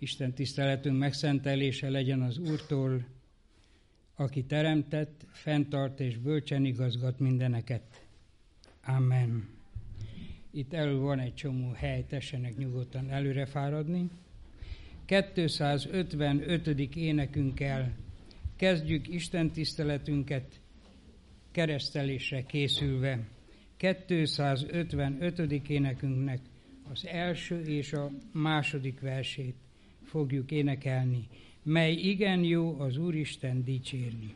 Isten tiszteletünk megszentelése legyen az Úrtól, aki teremtett, fenntart és bölcsen igazgat mindeneket. Amen. Itt elő van egy csomó hely, tessenek nyugodtan előre fáradni. 255. énekünkkel kezdjük Isten tiszteletünket keresztelésre készülve. 255. énekünknek az első és a második versét fogjuk énekelni, mely igen jó az Úristen dicsérni.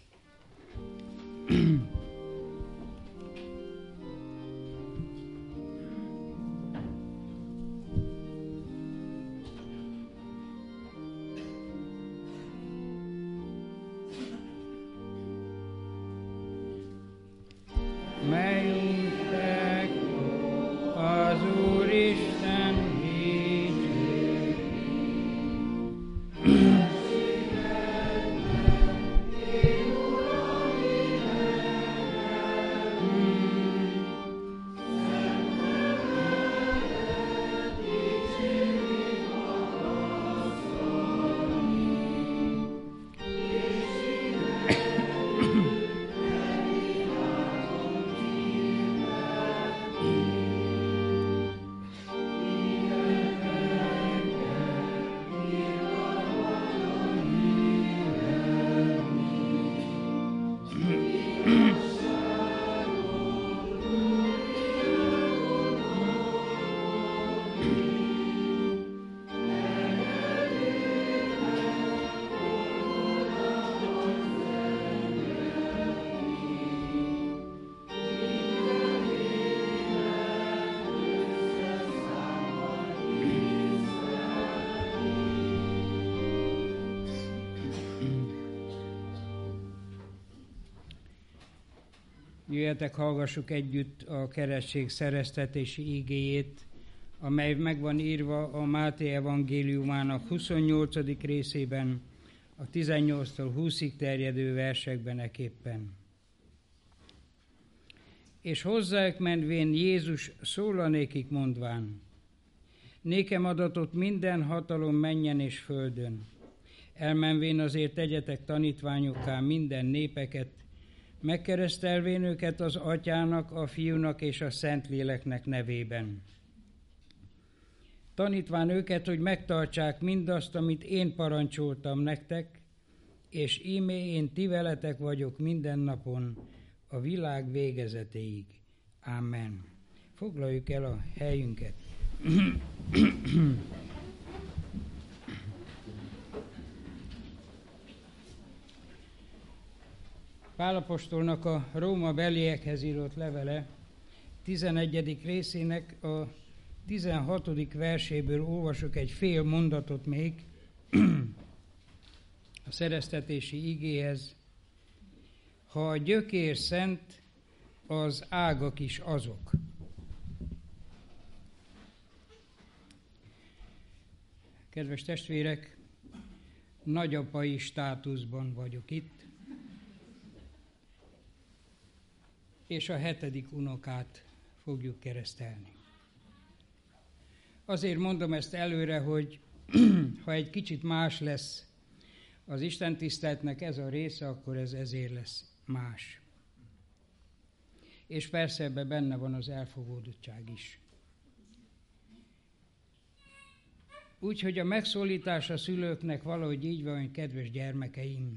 Jöjjetek, hallgassuk együtt a keresztség szereztetési igéjét, amely meg van írva a Máté evangéliumának 28. részében, a 18-tól 20-ig terjedő versekben eképpen. És hozzájuk menvén Jézus szólanékik mondván, nékem adatott minden hatalom mennyen és földön. Elmenvén azért tegyetek tanítványokká minden népeket, megkeresztelvén őket az Atyának, a Fiúnak és a Szentléleknek nevében. Tanítván őket, hogy megtartsák mindazt, amit én parancsoltam nektek, és íme én ti veletek vagyok minden napon, a világ végezetéig. Amen. Foglaljuk el a helyünket. Pál apostolnak a Róma beliekhez írott levele 11. részének a 16. verséből olvasok egy fél mondatot még a szereztetési igéhez. Ha a gyökér szent, az ágak is azok. Kedves testvérek, nagyapai státuszban vagyok itt, és a 7. unokát fogjuk keresztelni. Azért mondom ezt előre, hogy ha egy kicsit más lesz az istentiszteletnek ez a része, akkor ez ezért lesz más. És persze ebben benne van az elfogódottság is. Úgyhogy a megszólítás a szülőknek valahogy így van, hogy kedves gyermekeim,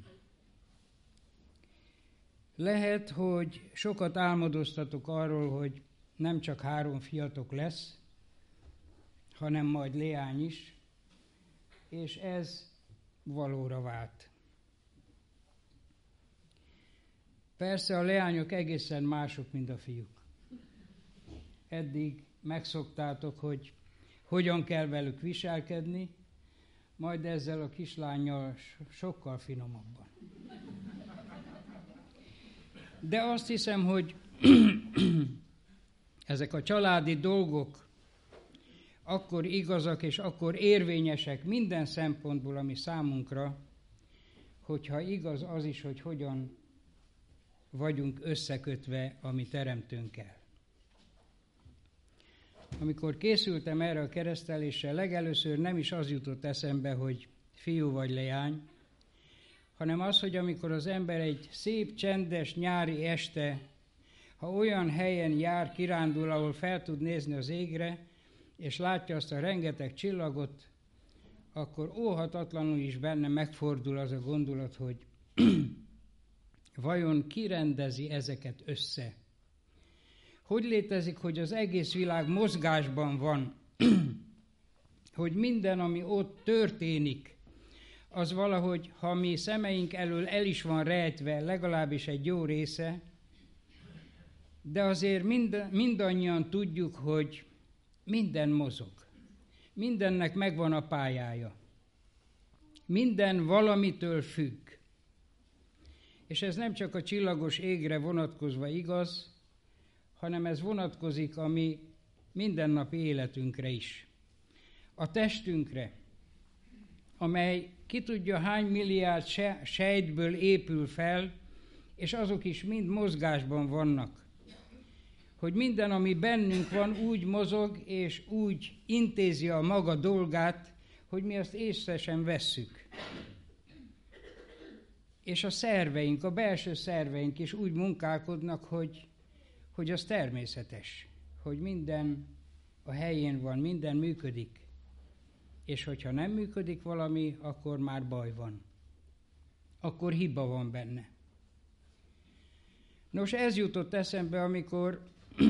lehet, hogy sokat álmodoztatok arról, hogy nem csak 3 fiatok lesz, hanem majd leány is, és ez valóra vált. Persze a leányok egészen mások, mint a fiúk. Eddig megszoktátok, hogy hogyan kell velük viselkedni, majd ezzel a kislánnyal sokkal finomabban. De azt hiszem, hogy ezek a családi dolgok akkor igazak és akkor érvényesek minden szempontból, ami számunkra, hogyha igaz az is, hogy hogyan vagyunk összekötve a mi teremtőnkkel. Amikor készültem erre a keresztelésre, legelőször nem is az jutott eszembe, hogy fiú vagy leány, hanem az, hogy amikor az ember egy szép, csendes nyári este, ha olyan helyen jár, kirándul, ahol fel tud nézni az égre, és látja azt a rengeteg csillagot, akkor óhatatlanul is benne megfordul az a gondolat, hogy vajon ki rendezi ezeket össze? Hogy létezik, hogy az egész világ mozgásban van, hogy minden, ami ott történik, az valahogy, ha mi szemeink elől el is van rejtve, legalábbis egy jó része, de azért mindannyian tudjuk, hogy minden mozog. Mindennek megvan a pályája. Minden valamitől függ. És ez nem csak a csillagos égre vonatkozva igaz, hanem ez vonatkozik a mi mindennapi életünkre is. A testünkre, amely ki tudja hány milliárd sejtből épül fel, és azok is mind mozgásban vannak. Hogy minden, ami bennünk van, úgy mozog, és úgy intézi a maga dolgát, hogy mi azt észre sem vesszük. És a szerveink, a belső szerveink is úgy munkálkodnak, hogy az természetes, hogy minden a helyén van, minden működik. És hogyha nem működik valami, akkor már baj van. Akkor hiba van benne. Nos, ez jutott eszembe, amikor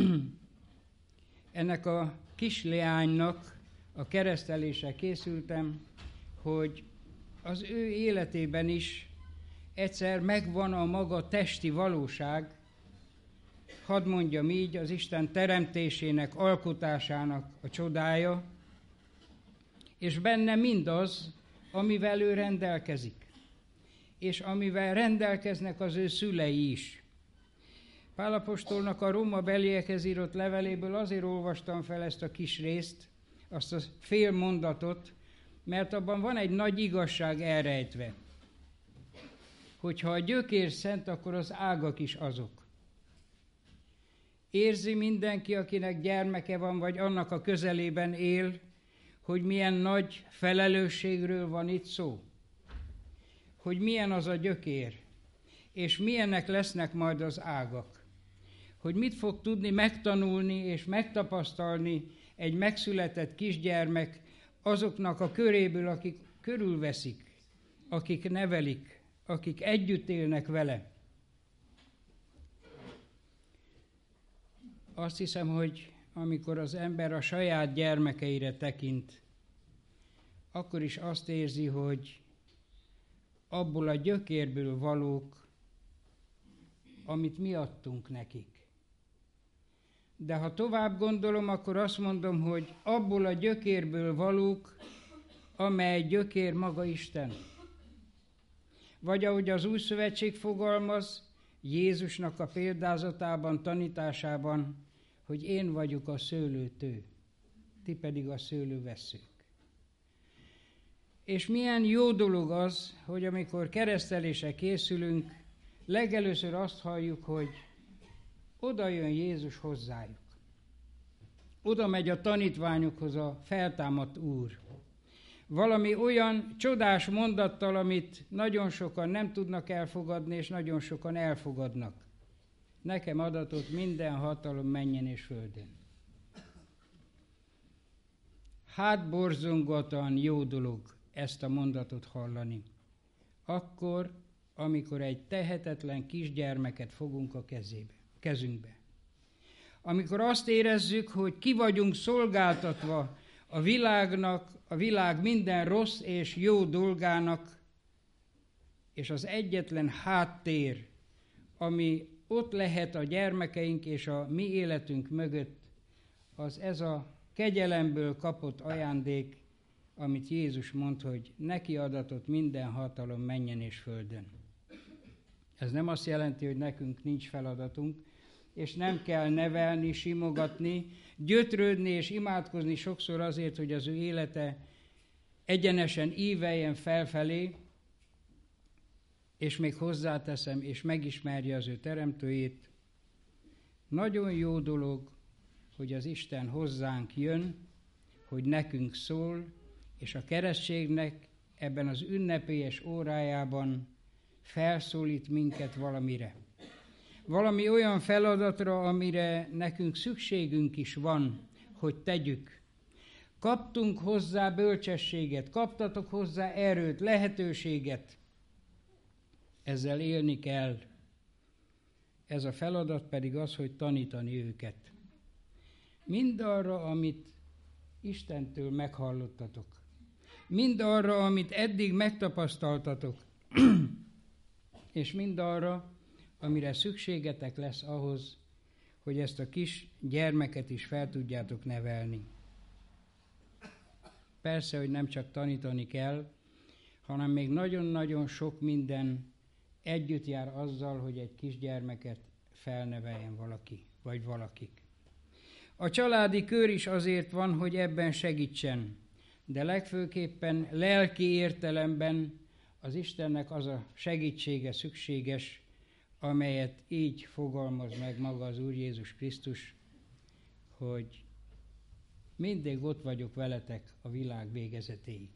ennek a kis leánynak a keresztelésre készültem, hogy az ő életében is egyszer megvan a maga testi valóság, hadd mondjam így, az Isten teremtésének, alkotásának a csodája, és benne mindaz, amivel ő rendelkezik, és amivel rendelkeznek az ő szülei is. Pál apostolnak a Róma beliekhez írott leveléből azért olvastam fel ezt a kis részt, azt a fél mondatot, mert abban van egy nagy igazság elrejtve. Hogyha a gyökér szent, akkor az ágak is azok. Érzi mindenki, akinek gyermeke van, vagy annak a közelében él, hogy milyen nagy felelősségről van itt szó. Hogy milyen az a gyökér, és milyenek lesznek majd az ágak. Hogy mit fog tudni megtanulni és megtapasztalni egy megszületett kisgyermek azoknak a köréből, akik körülveszik, akik nevelik, akik együtt élnek vele. Azt hiszem, hogy amikor az ember a saját gyermekeire tekint, akkor is azt érzi, hogy abból a gyökérből valók, amit mi adtunk nekik. De ha tovább gondolom, akkor azt mondom, hogy abból a gyökérből valók, amely gyökér maga Isten. Vagy ahogy az Új Szövetség fogalmaz, Jézusnak a példázatában, tanításában, hogy én vagyok a szőlőtő, ti pedig a szőlővesszők. És milyen jó dolog az, hogy amikor keresztelésre készülünk, legelőször azt halljuk, hogy oda jön Jézus hozzájuk. Oda megy a tanítványokhoz a feltámadt Úr. Valami olyan csodás mondattal, amit nagyon sokan nem tudnak elfogadni, és nagyon sokan elfogadnak. Nekem adatott minden hatalom mennyen és földön. Hát borzongatóan jó dolog ezt a mondatot hallani. Akkor, amikor egy tehetetlen kisgyermeket fogunk a kezünkbe. Amikor azt érezzük, hogy ki vagyunk szolgáltatva a világnak, a világ minden rossz és jó dolgának, és az egyetlen háttér, ami ott lehet a gyermekeink és a mi életünk mögött, az ez a kegyelemből kapott ajándék, amit Jézus mond, hogy neki adatott minden hatalom mennyen és földön. Ez nem azt jelenti, hogy nekünk nincs feladatunk, és nem kell nevelni, simogatni, gyötrődni és imádkozni sokszor azért, hogy az ő élete egyenesen íveljen felfelé, és még hozzáteszem, és megismerje az ő teremtőjét. Nagyon jó dolog, hogy az Isten hozzánk jön, hogy nekünk szól, és a keresztségnek ebben az ünnepélyes órájában felszólít minket valamire. Valami olyan feladatra, amire nekünk szükségünk is van, hogy tegyük. Kaptunk hozzá bölcsességet, kaptatok hozzá erőt, lehetőséget. Ezzel élni kell. Ez a feladat pedig az, hogy tanítani őket. Mindarra, amit Istentől meghallottatok. Mindarra, amit eddig megtapasztaltatok. És mindarra, amire szükségetek lesz ahhoz, hogy ezt a kis gyermeket is fel tudjátok nevelni. Persze, hogy nem csak tanítani kell, hanem még nagyon-nagyon sok minden együtt jár azzal, hogy egy kisgyermeket felneveljen valaki, vagy valakik. A családi kör is azért van, hogy ebben segítsen, de legfőképpen lelki értelemben az Istennek az a segítsége szükséges, amelyet így fogalmaz meg maga az Úr Jézus Krisztus, hogy mindig ott vagyok veletek a világ végezetéig.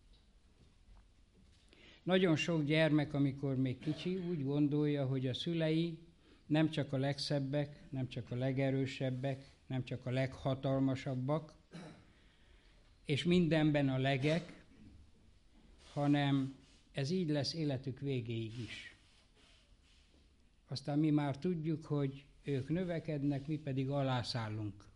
Nagyon sok gyermek, amikor még kicsi, úgy gondolja, hogy a szülei nem csak a legszebbek, nem csak a legerősebbek, nem csak a leghatalmasabbak, és mindenben a legek, hanem ez így lesz életük végéig is. Aztán mi már tudjuk, hogy ők növekednek, mi pedig alászállunk.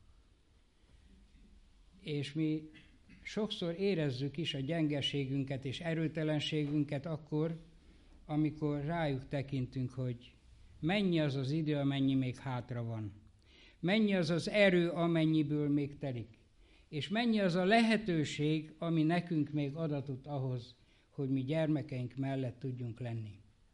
És mi sokszor érezzük is a gyengeségünket és erőtelenségünket akkor, amikor rájuk tekintünk, hogy mennyi az az idő, amennyi még hátra van. Mennyi az az erő, amennyiből még telik. És mennyi az a lehetőség, ami nekünk még adatott ahhoz, hogy mi gyermekeink mellett tudjunk lenni.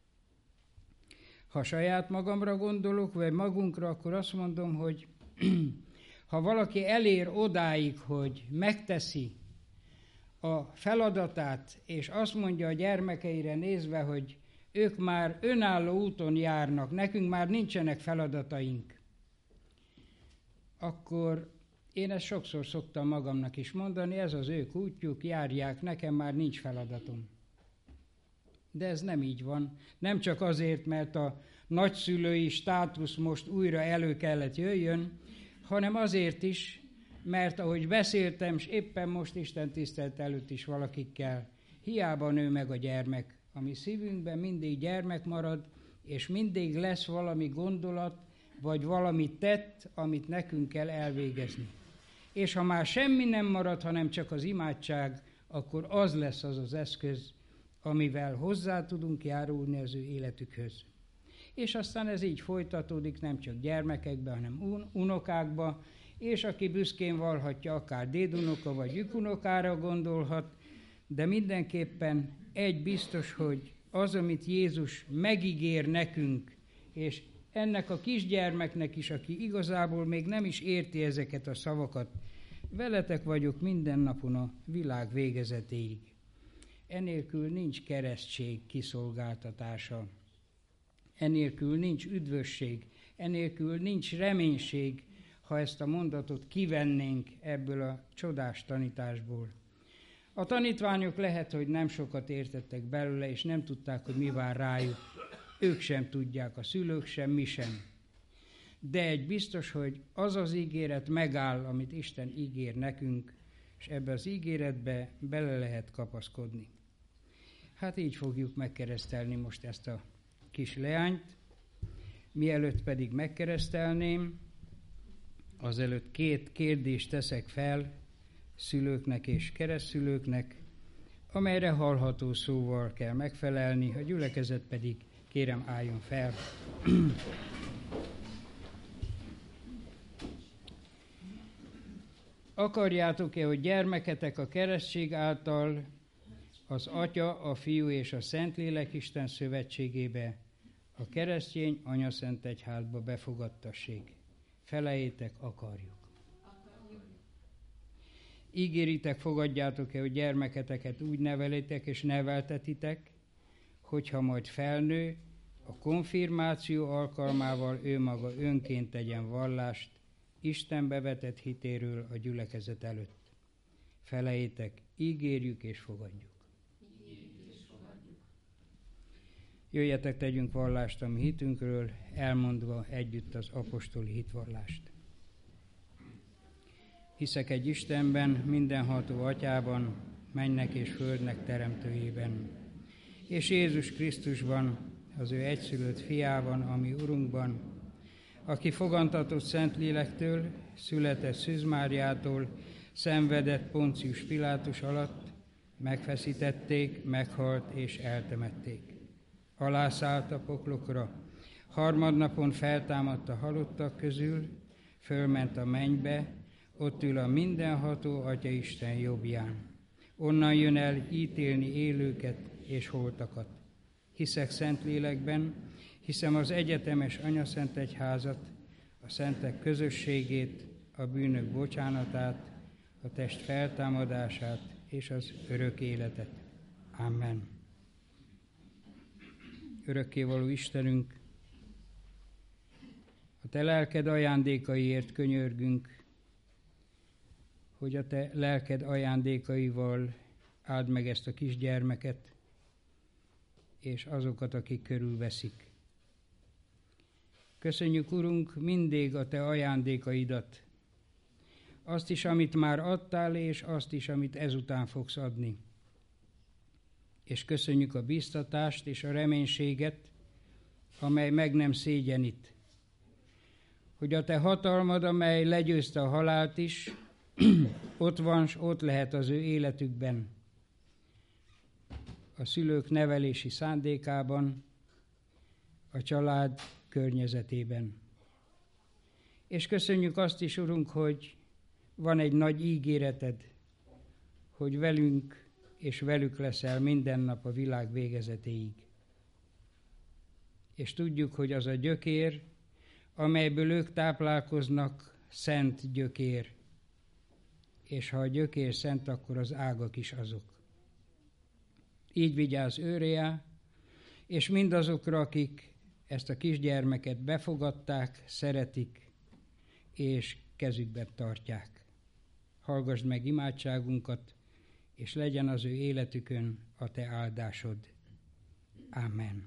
Ha saját magamra gondolok, vagy magunkra, akkor azt mondom, hogy ha valaki elér odáig, hogy megteszi a feladatát, és azt mondja a gyermekeire nézve, hogy ők már önálló úton járnak, nekünk már nincsenek feladataink, akkor én ezt sokszor szoktam magamnak is mondani, ez az ők útjuk, járják, nekem már nincs feladatom. De ez nem így van. Nem csak azért, mert a nagyszülői státusz most újra elő kellett jöjjön, hanem azért is, mert ahogy beszéltem, és éppen most Isten tisztelt előtt is valakikkel, hiába nő meg a gyermek, a mi szívünkben mindig gyermek marad, és mindig lesz valami gondolat, vagy valami tett, amit nekünk kell elvégezni. És ha már semmi nem marad, hanem csak az imádság, akkor az lesz az az eszköz, amivel hozzá tudunk járulni az ő életükhöz. És aztán ez így folytatódik nem csak gyermekekbe, hanem unokákba, és aki büszkén vallhatja, akár dédunoka vagy ükunokára gondolhat, de mindenképpen egy biztos, hogy az, amit Jézus megígér nekünk, és ennek a kisgyermeknek is, aki igazából még nem is érti ezeket a szavakat, veletek vagyok minden napon a világ végezetéig. Enélkül nincs keresztség kiszolgáltatása, enélkül nincs üdvösség, enélkül nincs reménység, ha ezt a mondatot kivennénk ebből a csodás tanításból. A tanítványok lehet, hogy nem sokat értettek belőle, és nem tudták, hogy mi vár rájuk. Ők sem tudják, a szülők sem, mi sem. De egy biztos, hogy az az ígéret megáll, amit Isten ígér nekünk, és ebbe az ígéretbe bele lehet kapaszkodni. Hát így fogjuk megkeresztelni most ezt a kis leányt. Mielőtt pedig megkeresztelném, azelőtt 2 kérdést teszek fel szülőknek és keresztszülőknek, amelyre hallható szóval kell megfelelni, a gyülekezet pedig kérem álljon fel. Akarjátok-e, hogy gyermeketek a keresztség által az Atya, a Fiú és a Szentlélek Isten szövetségébe, a keresztény Anyaszent Egyházba befogadtassék? Feleljétek, akarjuk. Ígéritek, fogadjátok-e, hogy gyermeketeket úgy nevelitek és neveltetitek, hogyha majd felnő, a konfirmáció alkalmával ő maga önként tegyen vallást Istenbe vetett hitéről a gyülekezet előtt. Felejétek, ígérjük és fogadjuk. Jöjjetek, tegyünk vallást a mi hitünkről, elmondva együtt az apostoli hitvallást. Hiszek egy Istenben, mindenható Atyában, mennek és földnek teremtőjében, és Jézus Krisztusban, az ő egyszülött fiában, ami Urunkban, aki fogantatott Szentlélektől, született Szűz Máriától, szenvedett Poncius Pilátus alatt, megfeszítették, meghalt és eltemették. Alászállt a poklokra, harmadnapon feltámadt a halottak közül, fölment a mennybe, ott ül a mindenható Atyaisten jobbján. Onnan jön el ítélni élőket és holtakat. Hiszek Szentlélekben, hiszem az egyetemes Anyaszent Egyházat, a szentek közösségét, a bűnök bocsánatát, a test feltámadását és az örök életet. Amen. Örökkévaló Istenünk, a Te lelked ajándékaiért könyörgünk, hogy a Te lelked ajándékaival áld meg ezt a kisgyermeket, és azokat, akik körülveszik. Köszönjük, Urunk, mindig a Te ajándékaidat, azt is, amit már adtál, és azt is, amit ezután fogsz adni. És köszönjük a bíztatást és a reménységet, amely meg nem szégyenít. Hogy a Te hatalmad, amely legyőzte a halált is, ott van, s ott lehet az ő életükben, a szülők nevelési szándékában, a család környezetében. És köszönjük azt is, Urunk, hogy van egy nagy ígéreted, hogy velünk és velük leszel minden nap a világ végezetéig. És tudjuk, hogy az a gyökér, amelyből ők táplálkoznak, szent gyökér. És ha a gyökér szent, akkor az ágak is azok. Így vigyázz őréjá, és mindazokra, akik ezt a kisgyermeket befogadták, szeretik, és kezükbe tartják. Hallgasd meg imádságunkat, és legyen az ő életükön a Te áldásod. Amen.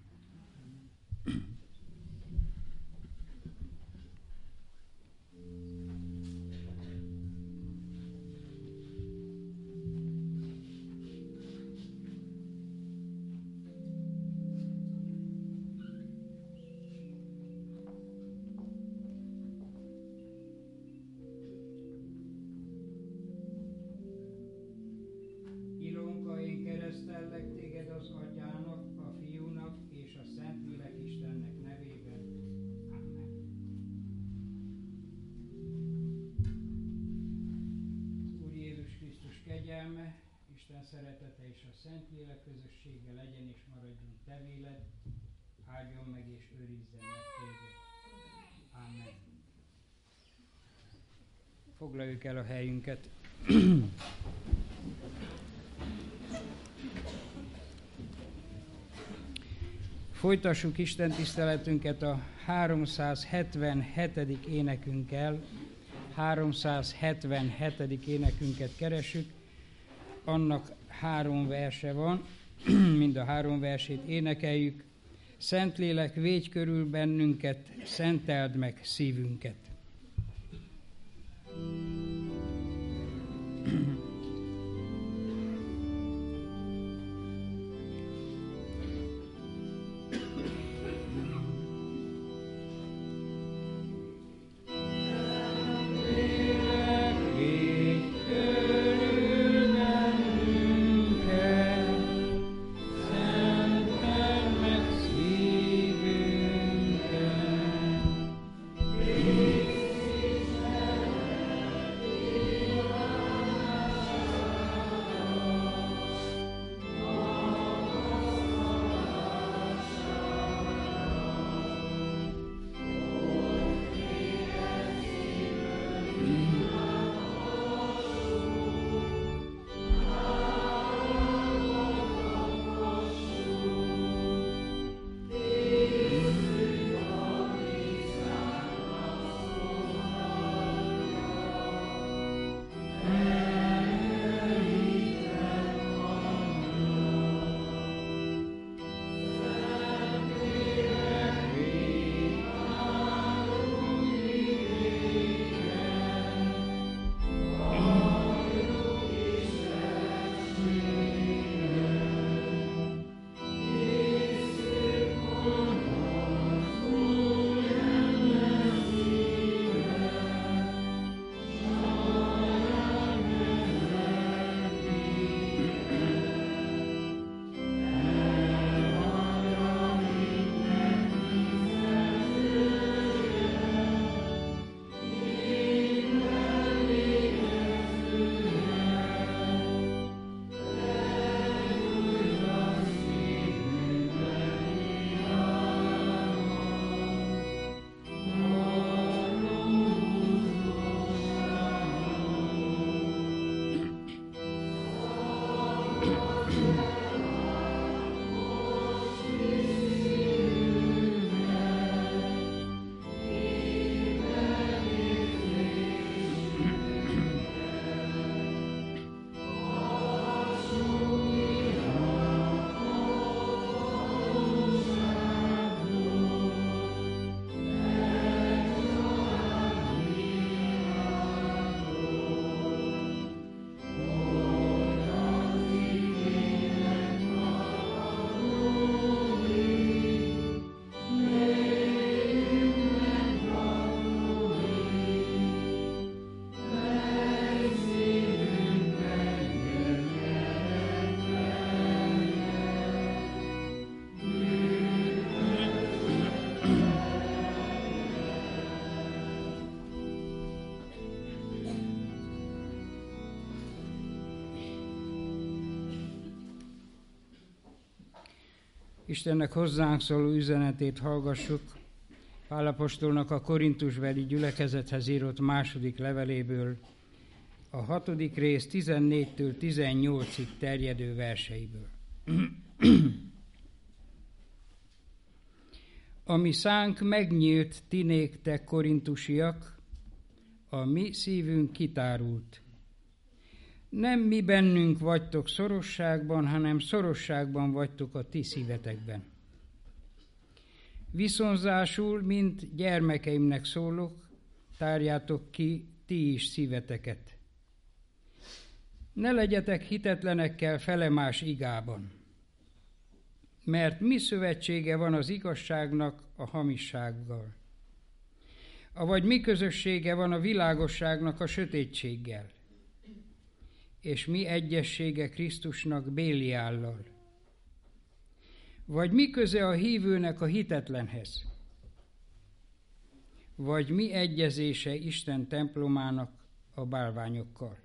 Isten szeretete és a Szentlélek közössége legyen és maradjon te véled, áldjon meg és őrizzen meg téged. Amen. Foglaljuk el a helyünket. Folytassuk Isten tiszteletünket a 377. énekünkkel. 377. énekünket keresünk. Annak 3 verse van, mind a 3 versét énekeljük. Szentlélek, védj körül bennünket, szenteld meg szívünket. Istennek hozzánk szóló üzenetét hallgassuk Pál apostolnak a korintusbeli gyülekezethez írott második leveléből, a 6. rész 14-től 18-ig terjedő verseiből. A mi szánk megnyílt, ti néktek, korintusiak, a mi szívünk kitárult. Nem mi bennünk vagytok szorosságban, hanem szorosságban vagytok a ti szívetekben. Viszonzásul, mint gyermekeimnek szólok, tárjátok ki ti is szíveteket. Ne legyetek hitetlenekkel felemás igában, mert mi szövetsége van az igazságnak a hamissággal? Avagy mi közössége van a világosságnak a sötétséggel? És mi egyessége Krisztusnak Béliállal? Vagy mi köze a hívőnek a hitetlenhez? Vagy mi egyezése Isten templomának a bálványokkal?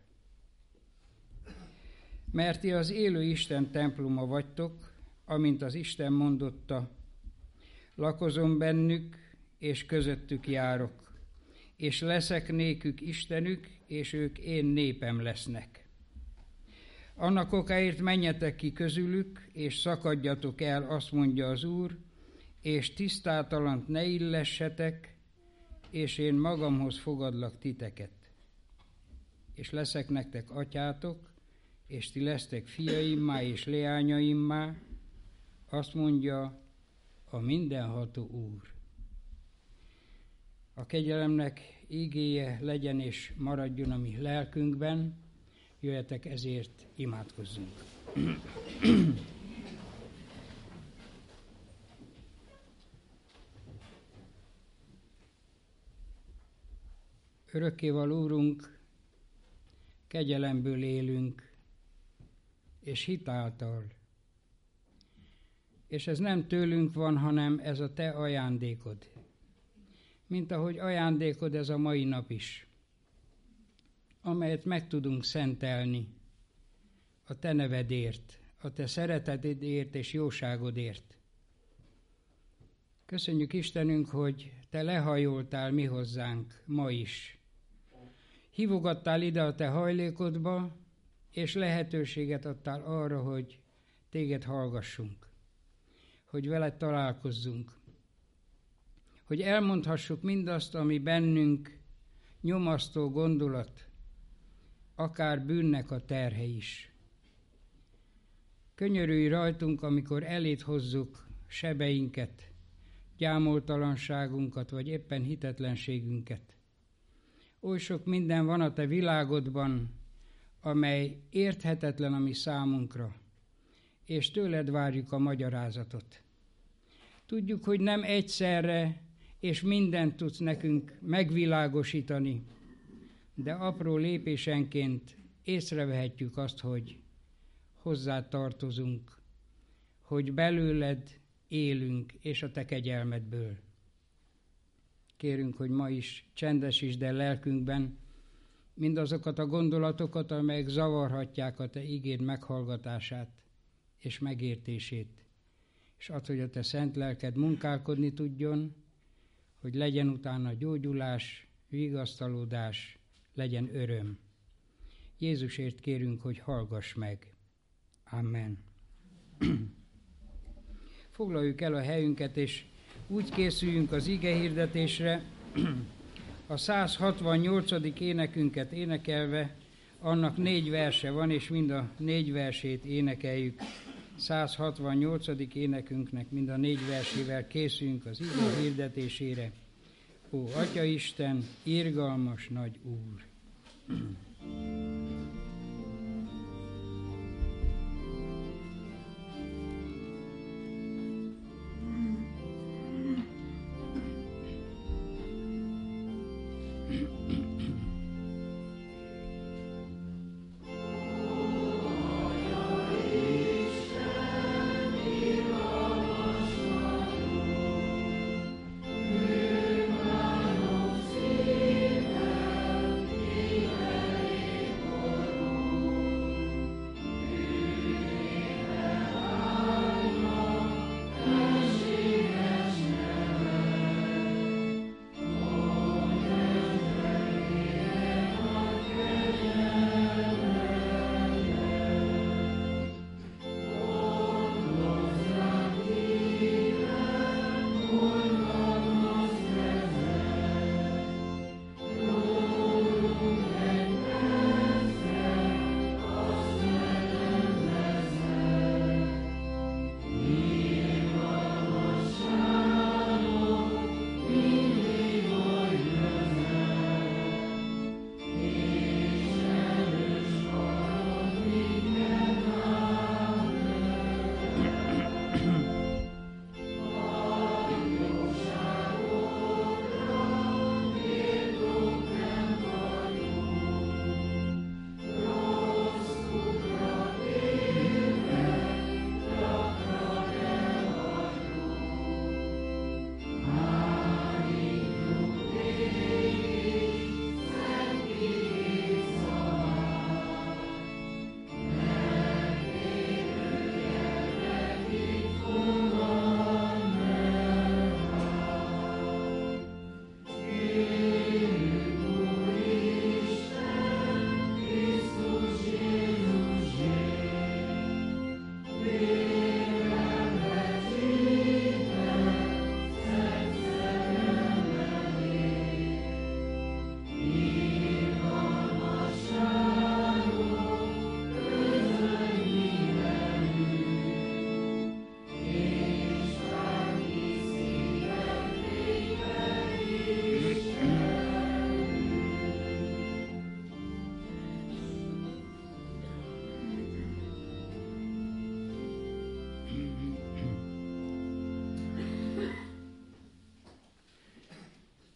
Mert ti az élő Isten temploma vagytok, amint az Isten mondotta, lakozom bennük, és közöttük járok, és leszek nékük Istenük, és ők én népem lesznek. Annak okáért menjetek ki közülük, és szakadjatok el, azt mondja az Úr, és tisztátalant ne illessetek, és én magamhoz fogadlak titeket. És leszek nektek atyátok, és ti lesztek fiaimmá és leányaimmá, azt mondja a mindenható Úr. A kegyelemnek ígéje legyen és maradjon a mi lelkünkben, jöjjetek ezért, imádkozzunk. Örökkévaló Úrunk, kegyelemből élünk, és hitáltal. És ez nem tőlünk van, hanem ez a te ajándékod. Mint ahogy ajándékod ez a mai nap is, amelyet meg tudunk szentelni a te nevedért, a te szeretetedért és jóságodért. Köszönjük Istenünk, hogy te lehajoltál mi hozzánk ma is. Hívogattál ide a te hajlékodba, és lehetőséget adtál arra, hogy téged hallgassunk, hogy veled találkozzunk, hogy elmondhassuk mindazt, ami bennünk nyomasztó gondolat, akár bűnnek a terhe is. Könyörülj rajtunk, amikor eléd hozzuk sebeinket, gyámoltalanságunkat, vagy éppen hitetlenségünket. Oly sok minden van a te világodban, amely érthetetlen a mi számunkra, és tőled várjuk a magyarázatot. Tudjuk, hogy nem egyszerre és mindent tudsz nekünk megvilágosítani, de apró lépésenként észrevehetjük azt, hogy hozzá tartozunk, hogy belőled élünk, és a te kegyelmedből. Kérünk, hogy ma is csendesítsd el lelkünkben mindazokat a gondolatokat, amelyek zavarhatják a te igéd meghallgatását és megértését, és add, hogy a te szent lelked munkálkodni tudjon, hogy legyen utána gyógyulás, vigasztalódás, legyen öröm. Jézusért kérünk, hogy hallgass meg. Amen. Foglaljuk el a helyünket, és úgy készüljünk az igehirdetésre, a 168. énekünket énekelve, annak 4 verse van, és mind a 4 versét énekeljük. 168. énekünknek mind a 4 versével készüljünk az ige hirdetésére. Ó, Atya Isten, irgalmas nagy Úr!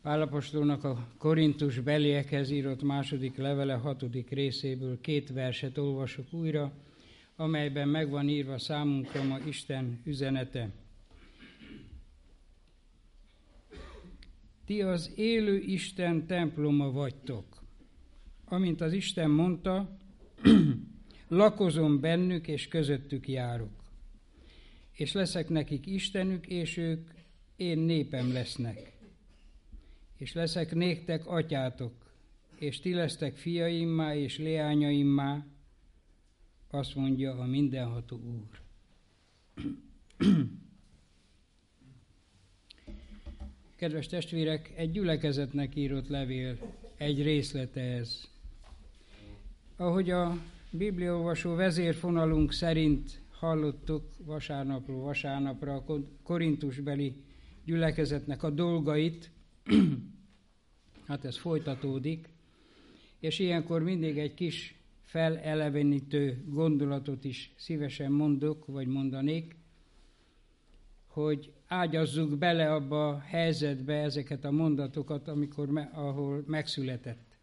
Pál apostolnak a Korintus beliekhez írott második levele 6. részéből 2 verset olvasok újra, amelyben meg van írva számunkra ma Isten üzenete. Ti az élő Isten temploma vagytok. Amint az Isten mondta, lakozom bennük és közöttük járok. És leszek nekik Istenük, és ők én népem lesznek. És leszek néktek atyátok, és ti lesztek fiaimmá és leányaimmá, azt mondja a mindenható Úr. Kedves testvérek, egy gyülekezetnek írott levél, egy részlete ez. Ahogy a bibliaolvasó vezérfonalunk szerint hallottuk vasárnapról vasárnapra a korintusbeli gyülekezetnek a dolgait, hát ez folytatódik, és ilyenkor mindig egy kis felelevenítő gondolatot is szívesen mondok, vagy mondanék, hogy ágyazzuk bele abba a helyzetbe ezeket a mondatokat, ahol megszületett.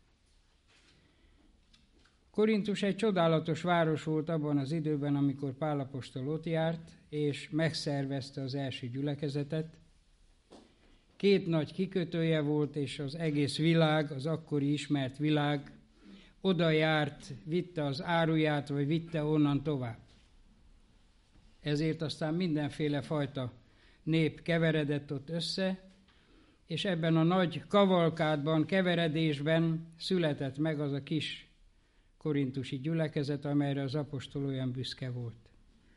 Korintus egy csodálatos város volt abban az időben, amikor Pál apostol ott járt, és megszervezte az első gyülekezetet. 2 nagy kikötője volt, és az egész világ, az akkori ismert világ oda járt, vitte az áruját, vagy vitte onnan tovább. Ezért aztán mindenféle fajta nép keveredett ott össze, és ebben a nagy kavalkádban, keveredésben született meg az a kis korintusi gyülekezet, amelyre az apostol olyan büszke volt.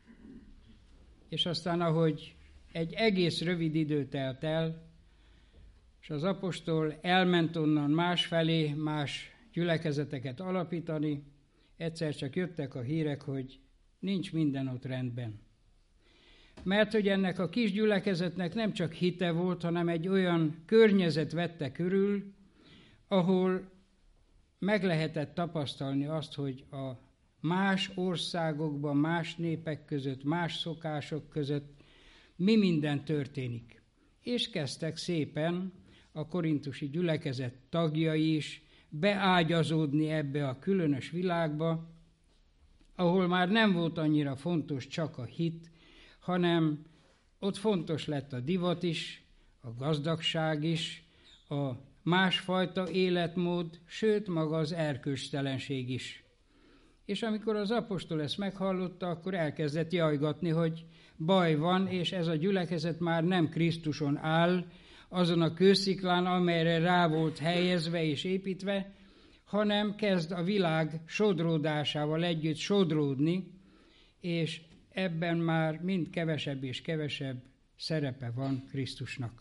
És aztán, ahogy egy egész rövid idő telt el, és az apostol elment onnan másfelé, más gyülekezeteket alapítani, egyszer csak jöttek a hírek, hogy nincs minden ott rendben. Mert hogy ennek a kis gyülekezetnek nem csak hite volt, hanem egy olyan környezet vette körül, ahol meg lehetett tapasztalni azt, hogy a más országokban, más népek között, más szokások között mi minden történik. És kezdtek szépen a korintusi gyülekezet tagjai is beágyazódni ebbe a különös világba, ahol már nem volt annyira fontos csak a hit, hanem ott fontos lett a divat is, a gazdagság is, a másfajta életmód, sőt maga az erkölcstelenség is. És amikor az apostol ezt meghallotta, akkor elkezdett jajgatni, hogy baj van, és ez a gyülekezet már nem Krisztuson áll, azon a kősziklán, amelyre rá volt helyezve és építve, hanem kezd a világ sodródásával együtt sodródni, és ebben már mind kevesebb és kevesebb szerepe van Krisztusnak.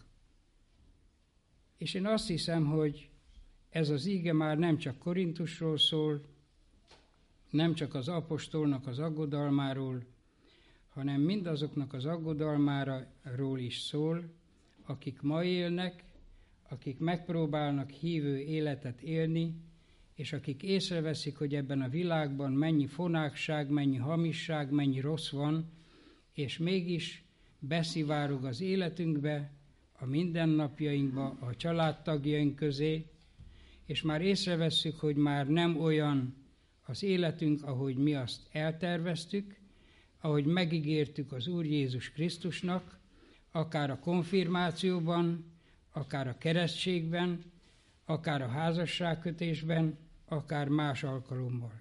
És én azt hiszem, hogy ez az íge már nem csak Korintusról szól, nem csak az apostolnak az aggodalmáról, hanem mindazoknak az aggodalmáról is szól, akik ma élnek, akik megpróbálnak hívő életet élni, és akik észreveszik, hogy ebben a világban mennyi fonákság, mennyi hamisság, mennyi rossz van, és mégis beszivárog az életünkbe, a mindennapjainkba, a családtagjaink közé, és már észrevesszük, hogy már nem olyan az életünk, ahogy mi azt elterveztük, ahogy megígértük az Úr Jézus Krisztusnak, akár a konfirmációban, akár a keresztségben, akár a házasságkötésben, akár más alkalommal.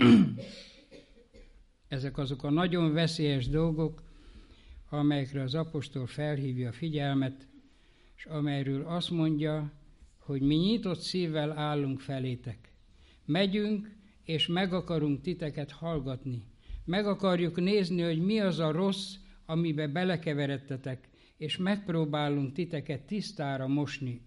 Ezek azok a nagyon veszélyes dolgok, amelyekre az apostol felhívja a figyelmet, és amelyről azt mondja, hogy mi nyitott szívvel állunk felétek. Megyünk, és meg akarunk titeket hallgatni. Meg akarjuk nézni, hogy mi az a rossz, amibe belekeveredtetek, és megpróbálunk titeket tisztára mosni.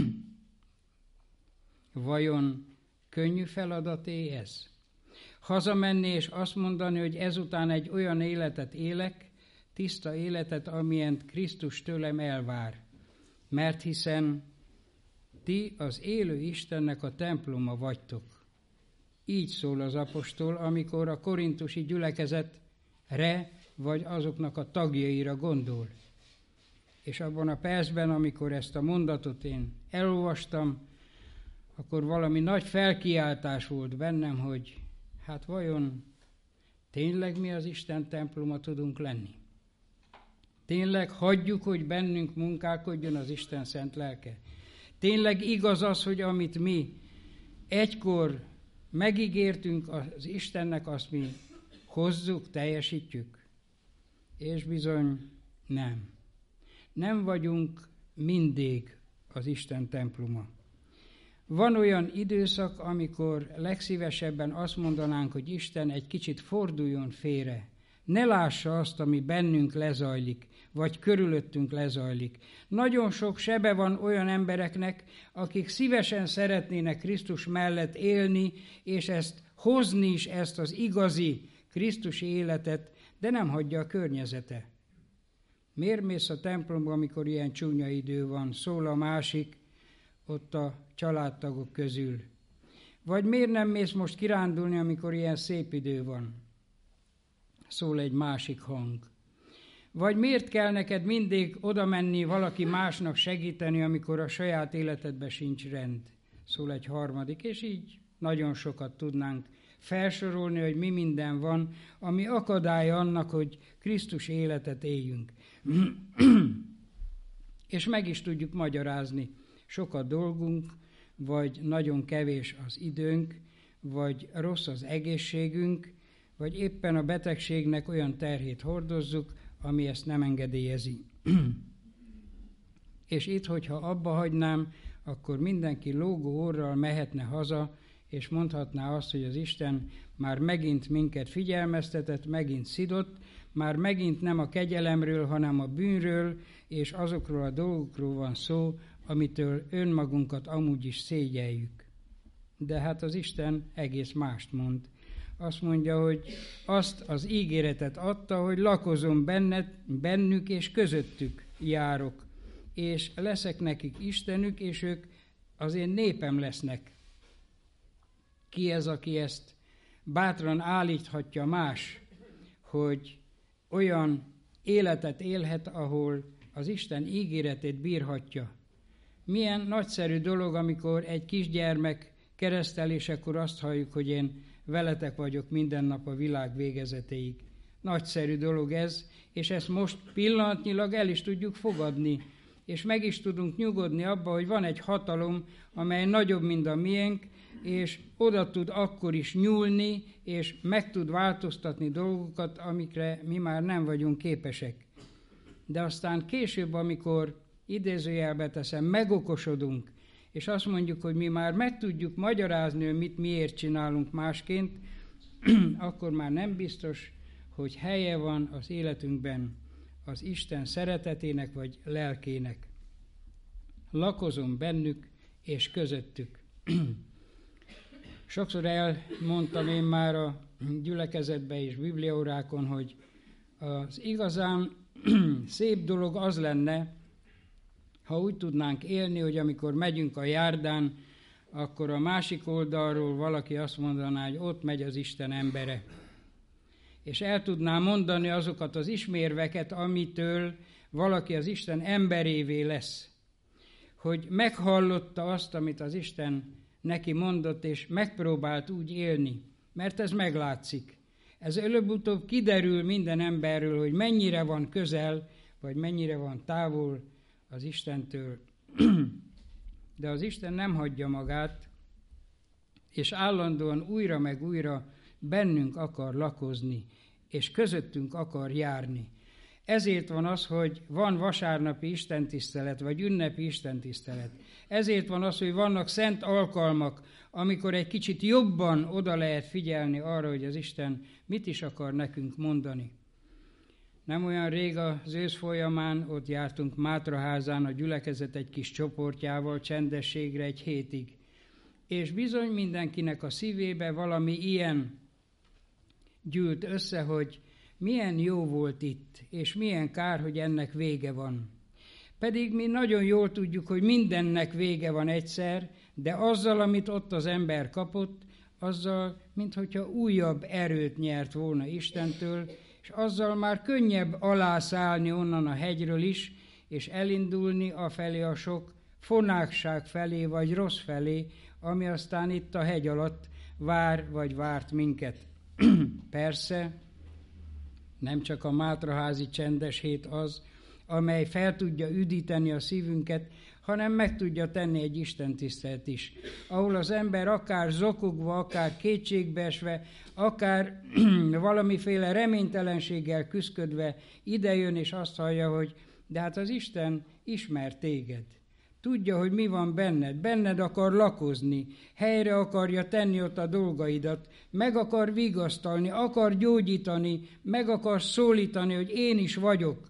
Vajon könnyű feladaté ez? Hazamenni és azt mondani, hogy ezután egy olyan életet élek, tiszta életet, amilyen Krisztus tőlem elvár. Mert hiszen ti az élő Istennek a temploma vagytok. Így szól az apostol, amikor a korintusi gyülekezetre, vagy azoknak a tagjaira gondol. És abban a percben, amikor ezt a mondatot én elolvastam, akkor valami nagy felkiáltás volt bennem, hogy hát vajon tényleg mi az Isten temploma tudunk lenni? Tényleg hagyjuk, hogy bennünk munkálkodjon az Isten szent lelke? Tényleg igaz az, hogy amit mi egykor megígértünk az Istennek, azt mi hozzuk, teljesítjük? És bizony nem. Nem vagyunk mindig az Isten temploma. Van olyan időszak, amikor legszívesebben azt mondanánk, hogy Isten egy kicsit forduljon félre. Ne lássa azt, ami bennünk lezajlik, vagy körülöttünk lezajlik. Nagyon sok sebe van olyan embereknek, akik szívesen szeretnének Krisztus mellett élni, és ezt hozni is, ezt az igazi Krisztusi életet, de nem hagyja a környezete. Miért mész a templomba, amikor ilyen csúnya idő van? Szól a másik ott a családtagok közül. Vagy miért nem mész most kirándulni, amikor ilyen szép idő van? Szól egy másik hang. Vagy miért kell neked mindig oda menni valaki másnak segíteni, amikor a saját életedben sincs rend? Szól egy harmadik, és így nagyon sokat tudnánk felsorolni, hogy mi minden van, ami akadálya annak, hogy Krisztus életet éljünk. És meg is tudjuk magyarázni. Sok a dolgunk, vagy nagyon kevés az időnk, vagy rossz az egészségünk, vagy éppen a betegségnek olyan terhét hordozzuk, ami ezt nem engedélyezi. És itt, hogyha abba hagynám, akkor mindenki lógó orral mehetne haza, és mondhatná azt, hogy az Isten már megint minket figyelmeztetett, megint szidott, már megint nem a kegyelemről, hanem a bűnről, és azokról a dolgokról van szó, amitől önmagunkat amúgy is szégyeljük. De hát az Isten egész mást mond. Azt mondja, hogy azt az ígéretet adta, hogy lakozom bennük, és közöttük járok, és leszek nekik Istenük, és ők az én népem lesznek. Ki ez, aki ezt bátran állíthatja más, hogy olyan életet élhet, ahol az Isten ígéretét bírhatja? Milyen nagyszerű dolog, amikor egy kisgyermek keresztelésekor azt halljuk, hogy én veletek vagyok minden nap a világ végezetéig. Nagyszerű dolog ez, és ezt most pillanatnyilag el is tudjuk fogadni, és meg is tudunk nyugodni abba, hogy van egy hatalom, amely nagyobb, mint a miénk, és oda tud akkor is nyúlni, és meg tud változtatni dolgokat, amikre mi már nem vagyunk képesek. De aztán később, amikor idézőjelbe teszem, megokosodunk, és azt mondjuk, hogy mi már meg tudjuk magyarázni, hogy mit miért csinálunk másként, akkor már nem biztos, hogy helye van az életünkben az Isten szeretetének vagy lelkének. Lakozom bennük és közöttük. Sokszor elmondtam én már a gyülekezetben és bibliaórákon, hogy az igazán szép dolog az lenne, ha úgy tudnánk élni, hogy amikor megyünk a járdán, akkor a másik oldalról valaki azt mondaná, hogy ott megy az Isten embere. És el tudná mondani azokat az ismérveket, amitől valaki az Isten emberévé lesz. Hogy meghallotta azt, amit az Isten neki mondott, és megpróbált úgy élni. Mert ez meglátszik. Ez előbb-utóbb kiderül minden emberről, hogy mennyire van közel, vagy mennyire van távol az Istentől. De az Isten nem hagyja magát, és állandóan újra meg újra bennünk akar lakozni, és közöttünk akar járni. Ezért van az, hogy van vasárnapi istentisztelet, vagy ünnepi istentisztelet. Ezért van az, hogy vannak szent alkalmak, amikor egy kicsit jobban oda lehet figyelni arra, hogy az Isten mit is akar nekünk mondani. Nem olyan rég az ősz folyamán ott jártunk Mátraházán a gyülekezet egy kis csoportjával csendességre egy hétig. És bizony mindenkinek a szívébe valami ilyen gyűlt össze, hogy milyen jó volt itt, és milyen kár, hogy ennek vége van. Pedig mi nagyon jól tudjuk, hogy mindennek vége van egyszer, de azzal, amit ott az ember kapott, azzal, minthogyha újabb erőt nyert volna Istentől, és azzal már könnyebb alászállni onnan a hegyről is, és elindulni afelé a sok fonákság felé, vagy rossz felé, ami aztán itt a hegy alatt vár, vagy várt minket. Persze, nem csak a Mátraházi csendes hét az, amely fel tudja üdíteni a szívünket, hanem meg tudja tenni egy istentisztelt is, ahol az ember akár zokogva, akár kétségbeesve, akár valamiféle reménytelenséggel küszködve idejön, és azt hallja, hogy de hát az Isten ismer téged. Tudja, hogy mi van benned akar lakozni, helyre akarja tenni ott a dolgaidat, meg akar vigasztalni, akar gyógyítani, meg akar szólítani, hogy én is vagyok.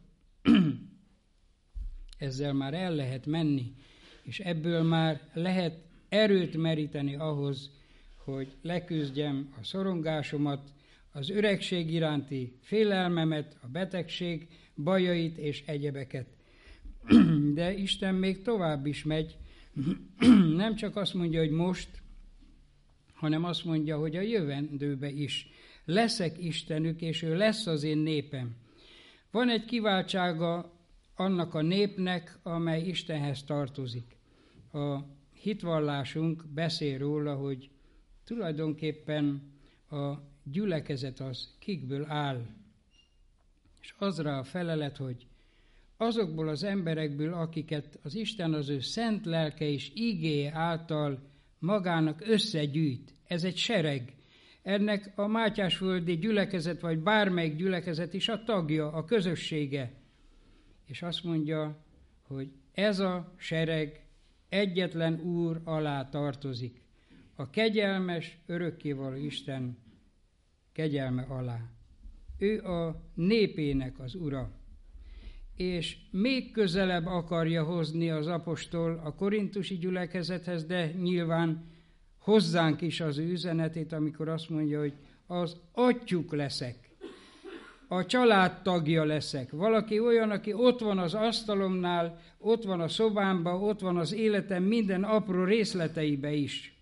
Ezzel már el lehet menni, és ebből már lehet erőt meríteni ahhoz, hogy leküzdjem a szorongásomat, az öregség iránti félelmemet, a betegség bajait és egyebeket. De Isten még tovább is megy, nem csak azt mondja, hogy most, hanem azt mondja, hogy a jövendőbe is. Leszek Istenük, és ő lesz az én népem. Van egy kiváltsága annak a népnek, amely Istenhez tartozik. A hitvallásunk beszél róla, hogy tulajdonképpen a gyülekezet az kikből áll. És azra a felelet, hogy azokból az emberekből, akiket az Isten az ő szent lelke és ígéje által magának összegyűjt. Ez egy sereg. Ennek a mátyásföldi gyülekezet, vagy bármelyik gyülekezet is a tagja, a közössége. És azt mondja, hogy ez a sereg egyetlen Úr alá tartozik. A kegyelmes, örökkévaló Isten kegyelme alá. Ő a népének az ura. És még közelebb akarja hozni az apostol a korintusi gyülekezethez, de nyilván hozzánk is az ő üzenetét, amikor azt mondja, hogy az atyjuk leszek, a családtagja leszek. Valaki olyan, aki ott van az asztalomnál, ott van a szobámban, ott van az életem minden apró részleteibe is.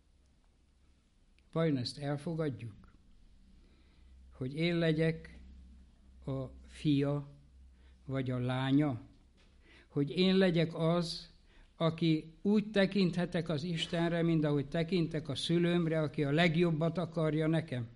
Vajon ezt elfogadjuk? Hogy én legyek a fia, vagy a lánya? Hogy én legyek az, aki úgy tekinthetek az Istenre, mint ahogy tekintek a szülőmre, aki a legjobbat akarja nekem?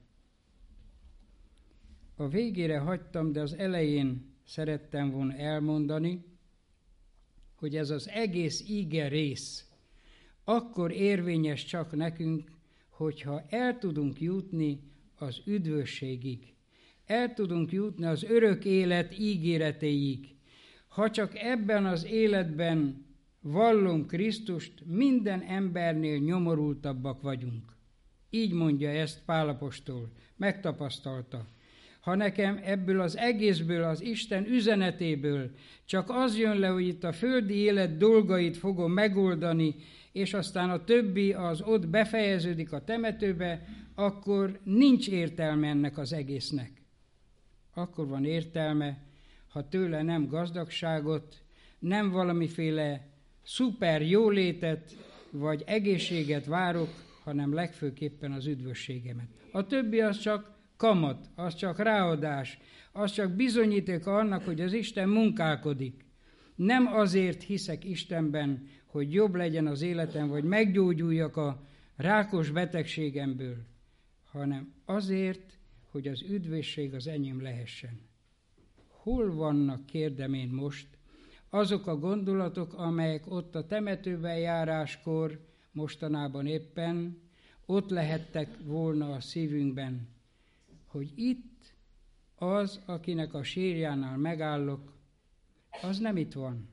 A végére hagytam, de az elején szerettem volna elmondani, hogy ez az egész ige rész akkor érvényes csak nekünk, hogyha el tudunk jutni az üdvösségig. El tudunk jutni az örök élet ígéretéig. Ha csak ebben az életben vallom Krisztust, minden embernél nyomorultabbak vagyunk. Így mondja ezt Pál apostol, megtapasztalta. Ha nekem ebből az egészből, az Isten üzenetéből csak az jön le, hogy itt a földi élet dolgait fogom megoldani, és aztán a többi az ott befejeződik a temetőbe, akkor nincs értelme ennek az egésznek. Akkor van értelme, ha tőle nem gazdagságot, nem valamiféle szuper jólétet vagy egészséget várok, hanem legfőképpen az üdvösségemet. A többi az csak kamat, az csak ráadás, az csak bizonyíték annak, hogy az Isten munkálkodik. Nem azért hiszek Istenben, hogy jobb legyen az életem, vagy meggyógyuljak a rákos betegségemből, hanem azért, hogy az üdvösség az enyém lehessen. Hol vannak, kérdem én most, azok a gondolatok, amelyek ott a temetőben járáskor, mostanában éppen, ott lehettek volna a szívünkben, hogy itt az, akinek a sírjánál megállok, az nem itt van.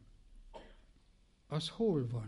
Az hol van?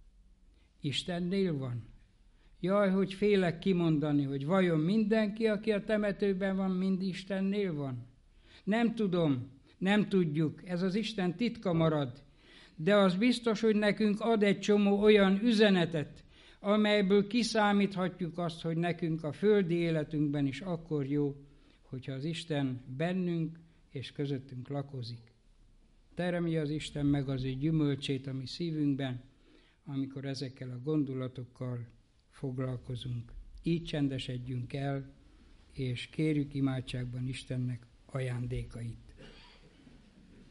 Istennél van. Jaj, hogy félek kimondani, hogy vajon mindenki, aki a temetőben van, mind Istennél van? Nem tudom, nem tudjuk, ez az Isten titka marad, de az biztos, hogy nekünk ad egy csomó olyan üzenetet, amelyből kiszámíthatjuk azt, hogy nekünk a földi életünkben is akkor jó, hogyha az Isten bennünk és közöttünk lakozik. Teremje az Isten meg az ő gyümölcsét a mi szívünkben, amikor ezekkel a gondolatokkal foglalkozunk. Így csendesedjünk el, és kérjük imádságban Istennek ajándékait.